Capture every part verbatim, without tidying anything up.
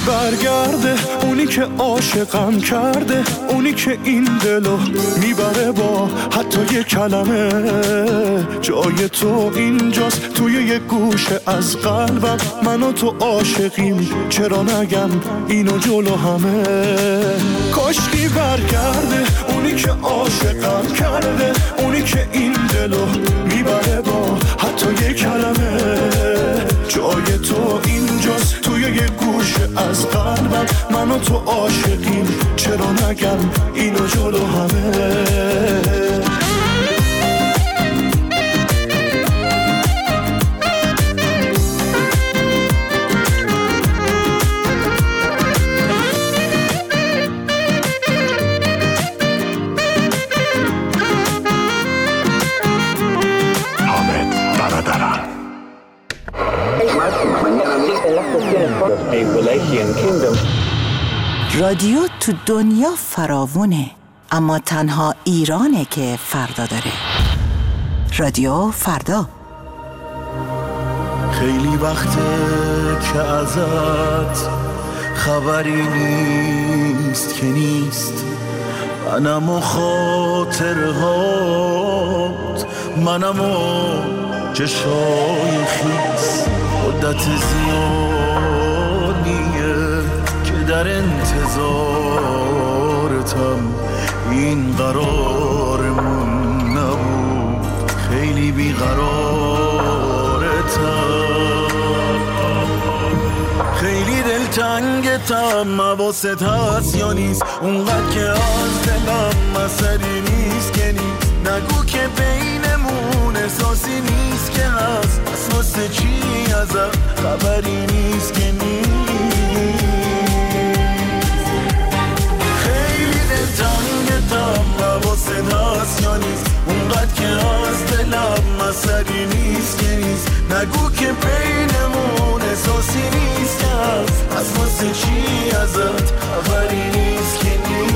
برگرده، اونی که عاشقم کرده، اونی که این دلو میبره با حتی یه کلمه. جای تو اینجاست توی یه گوشه از قلبم، من و تو عاشقیم، چرا نگم اینو جلو همه. کاشکی برگرده، اونی که عاشقم کرده، اونی که این دلو میبره با حتی یه کلمه. جای تو اینجاست توی یه گوشه از قلبم، من و تو عاشقیم، چرا نگم اینو جلو همه. رادیو تو دنیا فراوونه، اما تنها ایرانه که فردا داره. رادیو فردا. خیلی وقته که ازت خبری نیست که نیست، منم و خاطرهات، منم و چشای خیس. مدت زیادیه که در انتظارتم، این قرارمون نبود، خیلی بیقرارتم، خیلی دلتنگتم. حواست هست یا نیست اونقدر که از دلم مسئله نیست که نیست. نگو که بینمون احساسی نیست که هست، از واسه چی ازم خبری نیست که نیست. خیلی دلتنگتم، حواست هست یا نیست اونقدر که از دلم مسئله نیست که نیست. نگو که بینمون احساسی نیست که هست، از واسه چی ازت خبری نیست که نیست.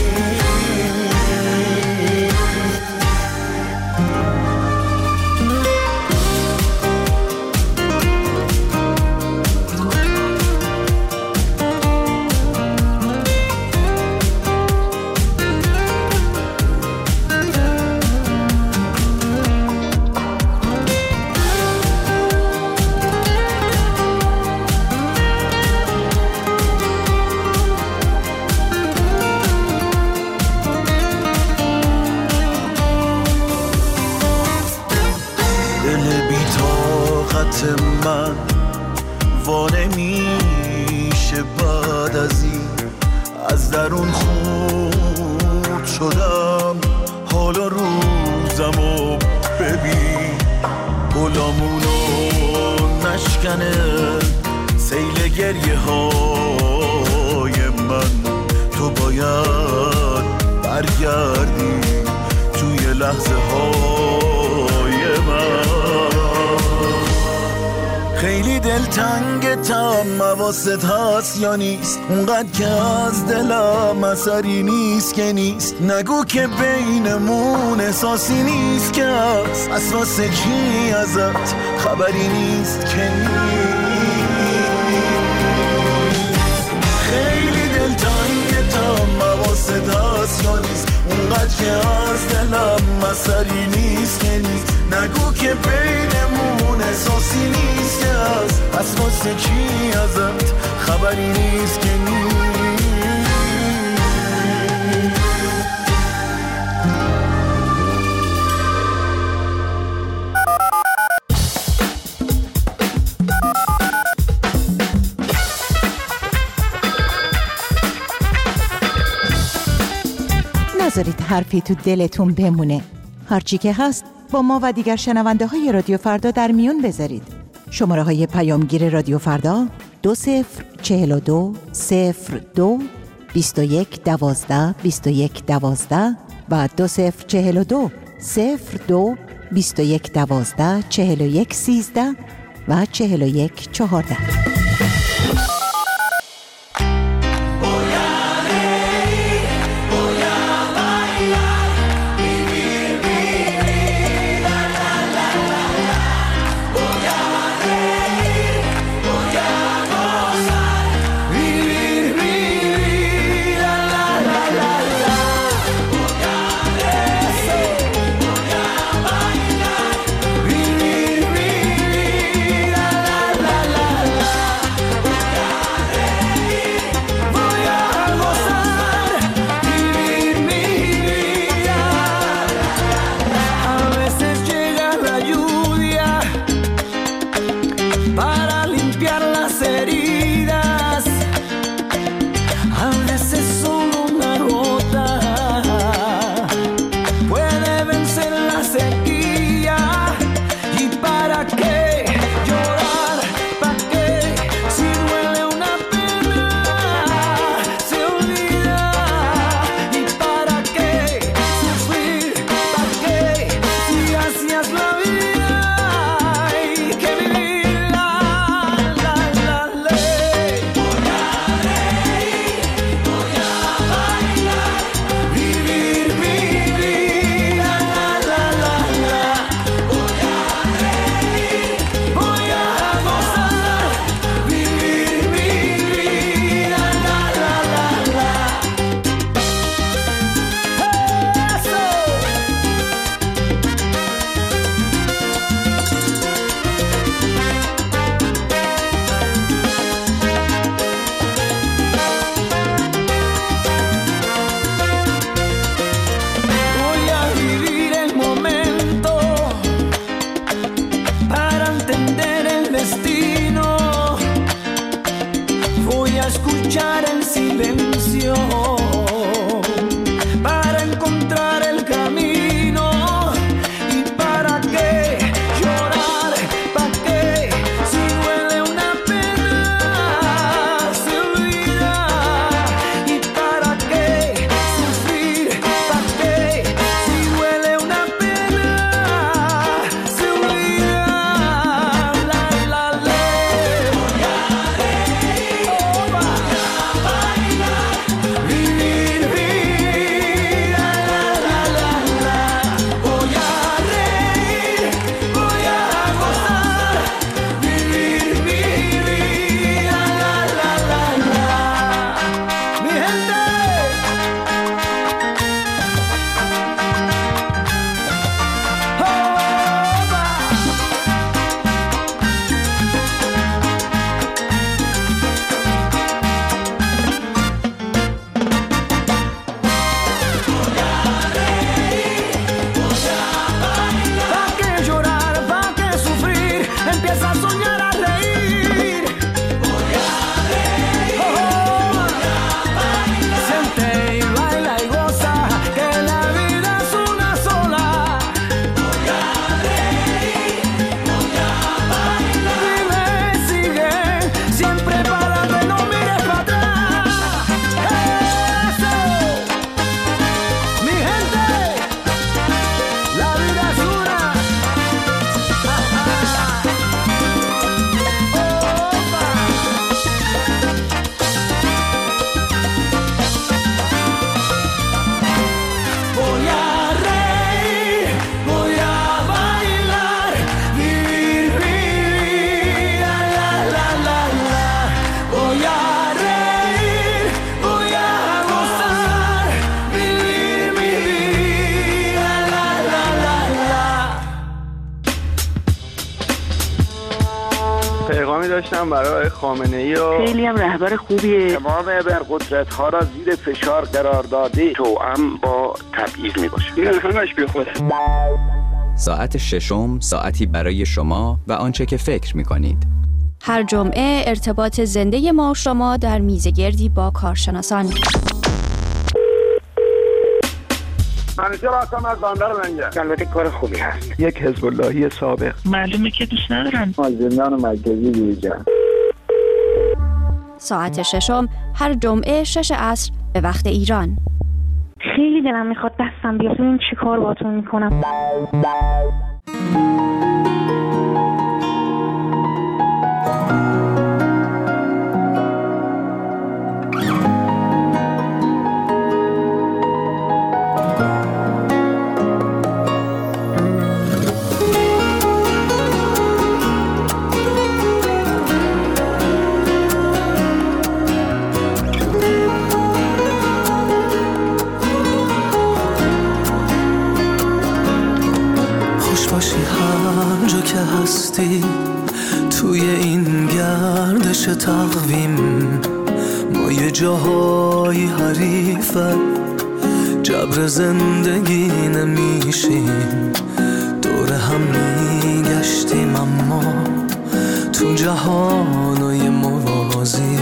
من وانه میشه بعد از این، از درون خورد شدم، حالا روزمو ببین. گلامونو نشکنه سیل گریه های من، تو باید برگردی توی لحظه های من. خیلی دلتنگتم، حواست هست یا نیست اونقدر که از دلم اثری نیست که نیست. نگو که بینمون احساسی نیست که هست، از واسه چی ازت خبری نیست که نیست. خیلی دلتنگتم، حواست هست یا نیست اونقدر که از دلم اثری نیست که نیست. نگو که بینمون احساسی نیست که هست، از واسه چی ازت خبری نیست که نیست. نذارید حرفی تو دلتون بمونه. هرچی که هست با ما و دیگر شنونده های رادیو فردا در میون بذارید. شماره های پیامگیر رادیو فردا دو صفر چهل و دو صفر دو بیست و یک دوازده بیست و یک دوازده و دو صفر چهل و دو صفر دو بیست و یک دوازده چهل و یک سیزده و چهل و یک چهارده. Voy پیغامی داشتم برای خامنه‌ای و خیلی هم رهبر خوبیه. تمام ابرقدرت‌ها را زیر فشار قرار داده، توأم با تبعیض میباشه. این همش بیخوده. ساعت ششم، ساعتی برای شما و آنچه که فکر می‌کنید. هر جمعه ارتباط زنده ما و شما در میزگردی با کارشناسان. منیجر هستم از بندر منجر. البته کار خوبی هست. یک حزب اللهی سابق. معلومه که دوست ندارن. از زندان مرکزی بیرون. ساعت ششم هر جمعه شش عصر به وقت ایران. خیلی دلم میخواد دستم بیاد این چی کار باتون میکنم. هستی توی این گردش تقویم، ما یه جاهای حریفه جبر زندگی نمیشیم، دور هم میگشتیم اما تو جهانای موازی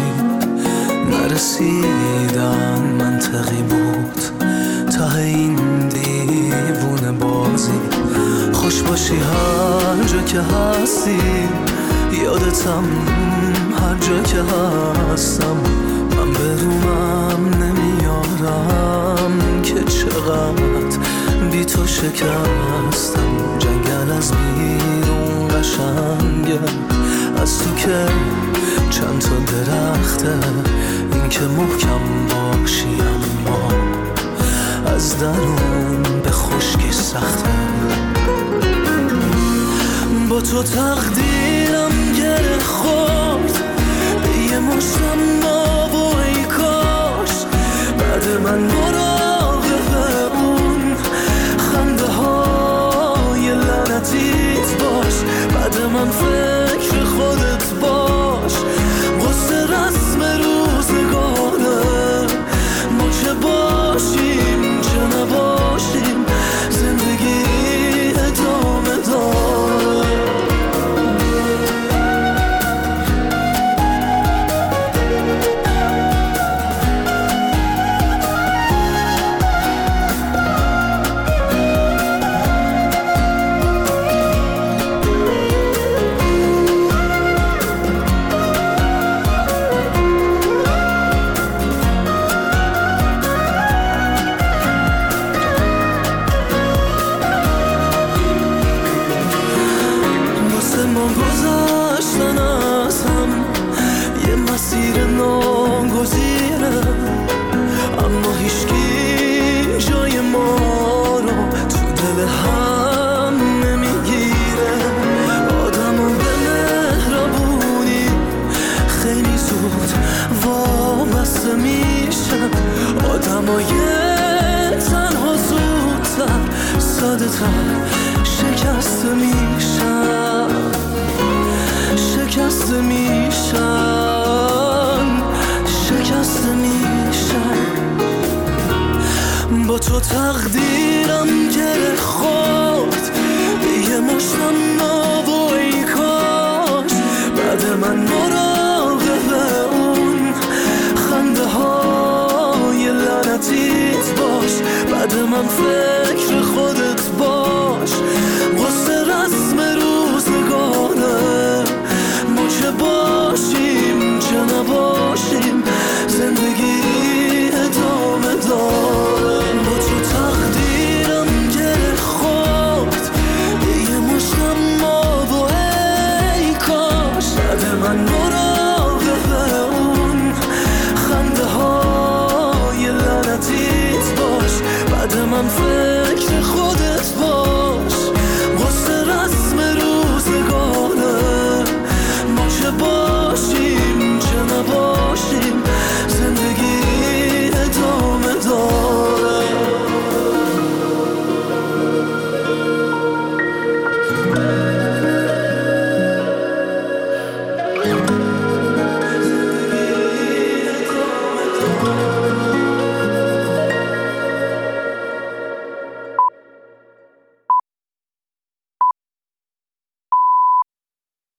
نرسیدن منطقی بود ته این دیوونه بازی. خوش باشی هر جا که هستی یادتم، هر جا که هستم من برومم نمیارم که چقدر بی تو شکستم. جنگل از بیرون قشنگه، از تو که چند تا درخته، این که محکم باشی اما از درون به خشکی سخته. با تو تقدیرم گره خورد به یه مشتم ما و ای کاش بعد من مراقب اون خنده های لعنتیت باش، بعد من فکر خودت باش. قصه رسم روزگاره، ما چه باشیم چه نباشیم زندگی ادامه داره. شکسته میشن، شکسته میشن، شکسته میشن. با تو تقدیر